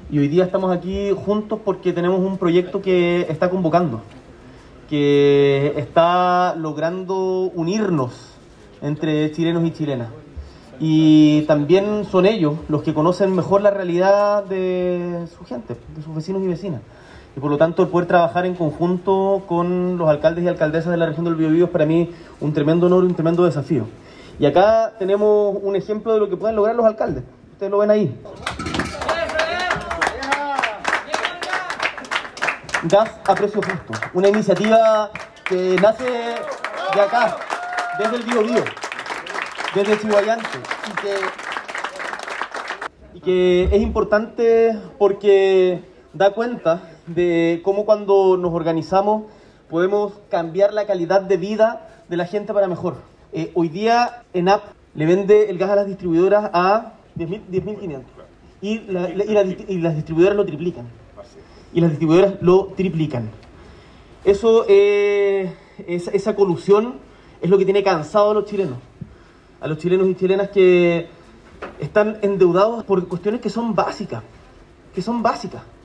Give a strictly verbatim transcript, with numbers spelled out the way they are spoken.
y hoy día estamos aquí juntos porque tenemos un proyecto que está convocando, que está logrando unirnos entre chilenos y chilenas. Y también son ellos los que conocen mejor la realidad de su gente, de sus vecinos y vecinas. Y por lo tanto, el poder trabajar en conjunto con los alcaldes y alcaldesas de la región del Biobío es para mí un tremendo honor y un tremendo desafío. Y acá tenemos un ejemplo de lo que pueden lograr los alcaldes. Ustedes lo ven ahí. Gas a precio justo. Una iniciativa que nace de acá, desde el Biobío, desde Chihuayante, y que, y que es importante porque da cuenta de cómo cuando nos organizamos podemos cambiar la calidad de vida de la gente para mejor. Eh, hoy día ENAP le vende el gas a las distribuidoras a diez mil quinientos y, la, y, la, y las distribuidoras lo triplican. Y las distribuidoras lo triplican. Eso, eh, esa, esa colusión es lo que tiene cansado a los chilenos. A los chilenos y chilenas que están endeudados por cuestiones que son básicas. Que son básicas.